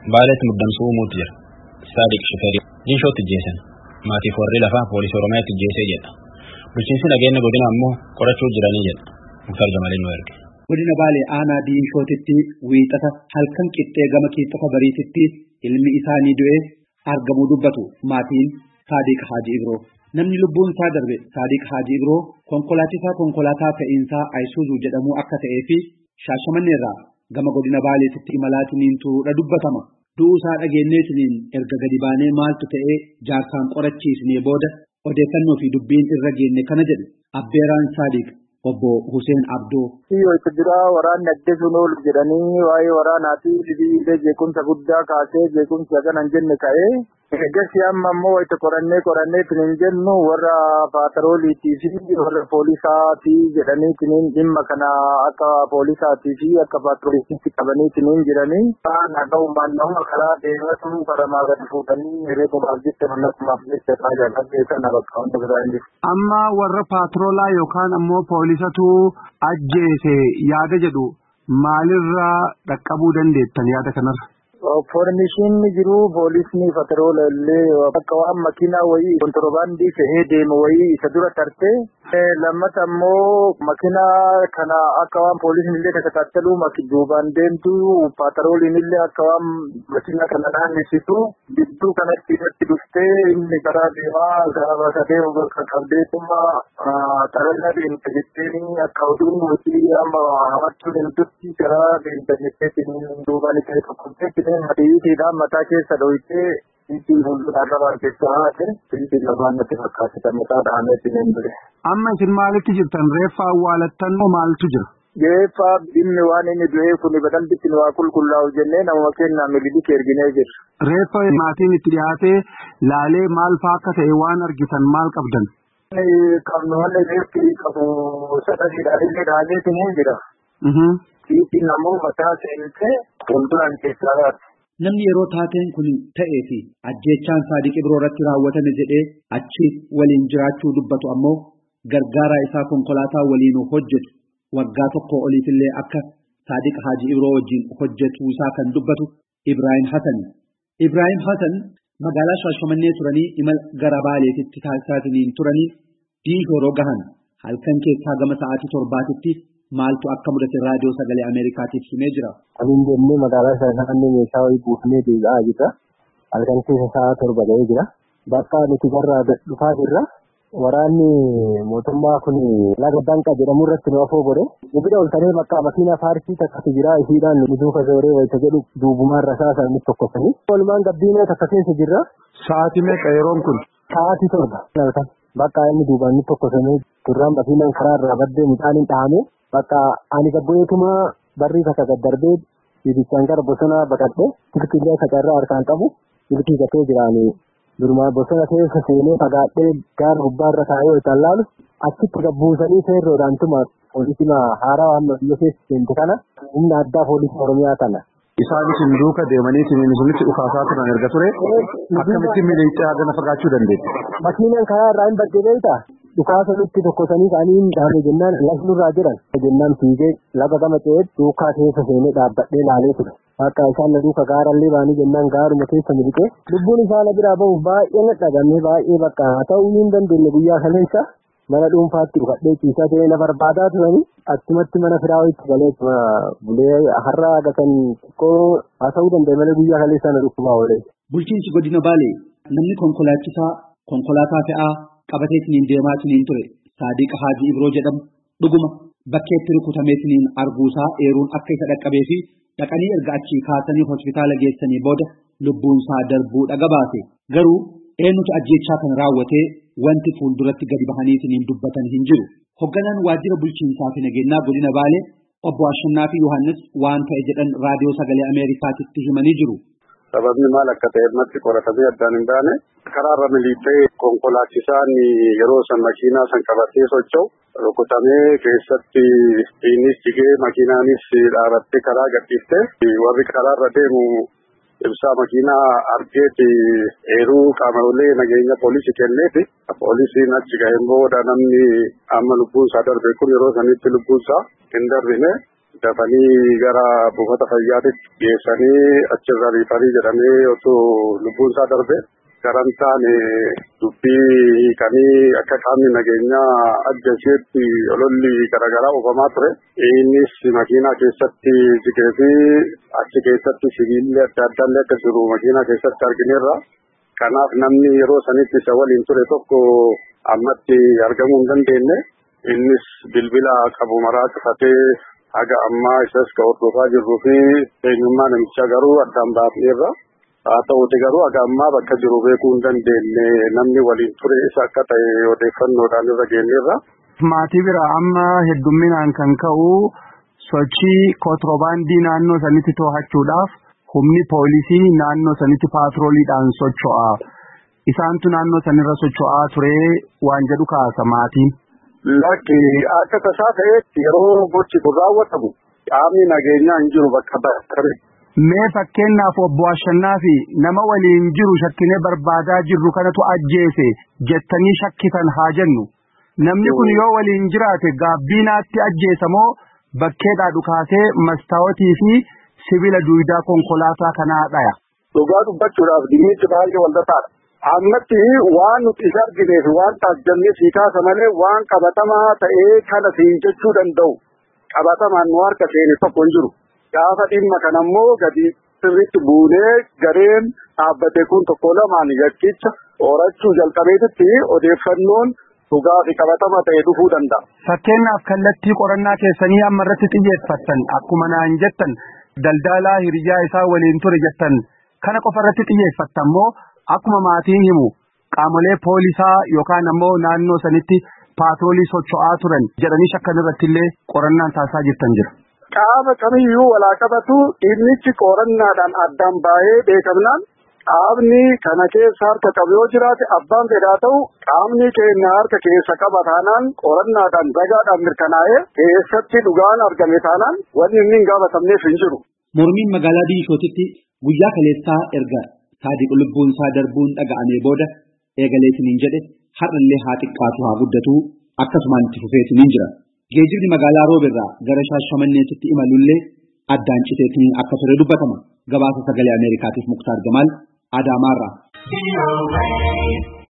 Baalet muddamsuu umuutu jira. Saadiq Shifeerii Jinshootti jeesan. Maatiif warri lafaa poolisii Oromiyaatti jeesee jedha. Bulchiinsi nageenya godina ammoo qorachuu jiranii jedha. Muktar Jamaleen nu erge. Godina Baalee aanaa Jinshootitti wiixata halkan qixxee gama keessaa bariititti ilmi isaanii du'ee argamuu dubbatu maatiin Saadiq Haaji Ibroo. Namni lubbuun isaa darbe Saadiq Haaji Ibroo konkolaataa fe'iinsaa Ayisuuzuu jedhamu akka ta'ee fi Shaashamanneerraa gama godina Baaleetitti imalaatiin turuudha dubbatama. Du'uusaa dhageenyeetiin erga gadi baanee maaltu ta'ee jaarsaan qorachiisnee booda odeeffannoo fi dubbiin irra geenne kana jedhu Abbeeraan Saadiq obbo Hussein Abdoo. Itti jira waraanni ajjeesuun oolu jedhanii waa'ee waraanaa fi sibiilee jeequmsa guddaa kaasee jeequmsa kana hin jenne ka'ee eegasii amma ammoo itti qorannee hin jennu warra paatarooliitii fi warra poolisaatii jedhanii dhimma kana akka poolisaatii fi akka paatarooliitti qabanii jiranii nagahummaan nama karaa deematu karamaa gadi fuudhanii reefumaaf jecha mallatumaaf jecha tajaajilanii sana bakka hunda biraa hin jiru. Amma warra paataroolaa yookaan ammoo poolisatu ajjeese yaada jedhu maalirraa dhaqqabuu dandeettan yaada kanarra? Foormishiin jiru poolisni pataroola illee bakka waan makiinaa wayii kontorbaandii fe'ee deemu wayii isa dura tartee lammata ammoo makiinaa kana akka waan poolisni illee takataattalu duubaan deemtu patarooliin illee akka waan makiinaa kana naannessitu gidduu kanatti irratti dhuftee inni karaa deemaa gaafa deemu bakka qabdeetuma xarala deemta jetteen akka oduun hojii amma hamachuu deemtutti karaa deemta jetteetiin duubaan isa tokko Matiidhaan mataa keessa dhohitee itti fuulduraan irra keessaa haate itti lamaan natti fakkaate mataa dhahameetti hin bire. Amma isin maalitti jirtan reeffa awwaalattan moo maaltu jira? Reeffa dhimmi waan inni du'ee kun badalbitti nu waa qulqullaa'u jennee nama kennaa mililikii erginee jirra. Reeffa maatiin itti dhiyaatee laalee maal fa'aa akka ta'e waan argitan maal qabdan? Qabnu malee reeffi qabu sadasiidhaan illee dhaameetiin hin jira. Itti namoo mataa seentee fuulduraan keessaa haate. Namni yeroo taateen kun ta'ee fi ajjeechaan Saadiq Ibroo irratti raawwatame jedhee achi waliin jiraachuu dubbatu ammoo gargaaraa isaa konkolaataa waliin hojjetu waggaa tokko oliifillee akka Saadiq Haaji Ibroo wajjin hojjetu isaa kan dubbatu Ibrahim Hassan. Ibrahim Hassan magaalaa Shaashamannee turanii imala gara Baaleetitti taasisaatiin turanii diishoroo gahan halkan keessaa gama sa'aatii 7tti maaltu akka mudate raadiyoo sagalee Ameerikaatiif himee jira. Amin jennee magaalaa Shaashamannee meeshaa wayii buufnee deebi'aa jirra. Halkan keessa sa'a 7 ga'ee jira. Bakka nuti garraa dhufaa jirra. Waraanni mootummaa kun laga Danqaa jedhamu irratti nu afoo godhe. Gubida ol tanee bakka makiinaa faarsii takkatu jira. Isiidhaan nu duuka zooree wayita jedhu duubumaan rasaasa inni tokkosanii. Walumaan gabbiinee takka keessa jirra. Sa'aatii meeqa yeroon kun? Sa'aatii 7. Bakka inni duubaan inni tokkosanii turraan makiinaan karaa irraa baddee midhaan hin dhahamee. Bakka ani gabbootuma barrii takka gaddarbee ibichaan gara bosonaa baqadhee tilkillee kacarraa harkaan qabu ilkii gatee jiraanii durumaa bosona keessa seenee fagaadhee gaara gubbaarra taa'ee hojjetan laalu achitti gabbuusanii seerroodhaan tuma poolisii haaraa amma biyya keessa seente kana humna addaa poolisii Oromiyaa kana. Isaanis hin duuka deemanii sinitti dhukaasaa turan erga ture akkamitti miliixaa gana fagaachuu dandeetti? Makiinaan karaa irraa hin badde beektaa? Dhukaasa nutti tokkosanii ka'anii hin dhaabne jennaan lafnurraa jiran jennaan fiigee lafa gama ce'ee duukaa keessa seenee dhaabbadhee laalee ture. Akka isaan na duuka gaarallee baanii jennaan gaaruma keessa miliqee lubbuun isaa na biraa bahuuf baay'ee na dhagahame baay'ee bakka haa ta'uu hin dandeenye guyyaa kaleessa mana dhuunfaatti dhufadhee ciisaa ta'ee na barbaadaa turanii achumatti mana firaa itti galee bulee har'a agatan xiqqoo haa ta'uu danda'e malee guyyaa kaleessa na dhukkubaa oolee. Bulchiinsi godina Baalee namni konkolaachisaa konkolaataa fe'aa qabateetiin deemaatiin ture Saadiq Haaji Ibroo jedhamu dhuguma bakkeetti rukutameetiin arguusaa eeruun akka isa dhaqqabee fi dhaqanii erga achii kaasanii hospitaala geessanii booda lubbuun isaa darbuu dhagabaase garuu eenyutu ajjeechaa kana raawwatee wanti fuulduratti gadi bahaniitiin dubbatan hin jiru. Hogganaan waajjira bulchiinsaa fi nageenyaa godina Baalee obbo Ashannaa fi Yohaannis waan ta'e jedhan raadiyoo sagalee Ameerikaatitti himanii jiru. Sababni maal akka ta'e irratti qoratamee addaan hin baane karaarra miliixee konkolaachisaan yeroo san makiinaa san qabatee socho'u rukutamee keessatti innis jigee makiinaanis dhaabattee karaa gadhiiftee warri karaarra deemu ibsaa makiinaa argeeti eeruu qaamolee nageenya poolisii kenneeti. Poolisiin achi ga'een booda namni amma lubbuun isaa darbe kun yeroo sanitti lubbuun isaa hin darbine dafanii gara buufata fayyaatitti geessanii achirra riifarii jedhamee otoo lubbuun isaa darbe garan taane dubbii hiikanii akka qaamni nageenyaa ajjeeseetti ololli garaagaraa oofamaa ture. Innis makiinaa keessatti jigee fi achi keessatti sibiilli adda addaallee akka jiru makiinaa keessatti argineerra. Kanaaf namni yeroo sanitti isa waliin ture tokko ammatti argamuu hin dandeenye. Innis bilbila qabu maraa cufatee haga ammaa isas ka hordofaa jirruu fi eenyummaa namichaa garuu addaan baafneerra. Haa ta'uuti garuu haga ammaa bakka jiru beekuu hin dandeenye namni waliin ture isa akka ta'e odeeffannoodhaan irra geenyeerra. Maatii bira amma heddumminaan kan ka'u sochii kontiroobaandii naannoo sanitti to'achuudhaaf humni poolisii naannoo sanitti paatrooliidhaan socho'a. Isaantu naannoo sanirra socho'aa ture waan jedhu kaasa maatiin. Lakki akka tasaa ta'etti yeroo gochi kun raawwatamu qaamni nageenyaa hin jiru bakka bakkatti. Mee fakkeenyaaf obbo Ashannaa fi nama waliin jiru shakkinee barbaadaa jirru kanatu ajjeese jettanii shakkitan haa jennu. Namni kun yoo waliin jiraate gaabbiinaatti ajjeesamoo bakkeedhaa dhukaasee mastaawotii fi sibiila duwidaa konkolaataa kanaa dhaya. Dhugaa dubbachuudhaaf dhimmichi baay'ee walxaxaadha. Ammatti waan nuti isa argineef waan taajjabnee sii kaasa malee waan qabatamaa ta'ee kana siin jechuu danda'u qabatamaan nu harka seene tokko hin jiru. Gaafa dhimma kanammoo gadi sirriitti buunee gareen dhaabbatee kun tokko lamaan yakkicha horachuu jalqabeetitti odeeffannoon dhugaa fi qabatama ta'e dhufuu danda'a. Fakkeenyaaf kallattii qorannaa keessanii amma irratti xiyyeeffattan akkuma naan jettan daldalaa hiriyaa isaa waliin ture jettan kana qofa irratti xiyyeeffattan moo akkuma maatiin himu qaamolee poolisaa yookaan ammoo naannoo sanitti paatroolii socho'aa turan jedhanii shakkan irratti illee qorannaan taasisaa jirtan jira. Qaama kamiyyuu walaa qabatu dhimmichi qorannaadhaan addaan baay'ee beekamnaan qaamni kana keessa harka qabu yoo jiraate abbaan fedhaa ta'u qaamni keenya harka keessa qaba taanaan qorannaadhaan ragaadhaan mirkanaa'ee keessatti dhugaan argame taanaan wanni inni hin gaafatamneef hin jiru. Mormiin magaalaa Diishootitti guyyaa kaleessaa erga Saadiq lubbuun isaa darbuun dhaga'amee booda eegaleetiniin jedhe har'allee haa xiqqaatu haa guddatu akkasumaan itti fufeetiniin jira. Geejjibni magaalaa Roobirraa gara Shaashamanneetitti imalullee addaan citeetiniin akka ture dubbatama. Gabaasa sagalee Ameerikaatiif Muktaar Jamaal Adaamaarraa.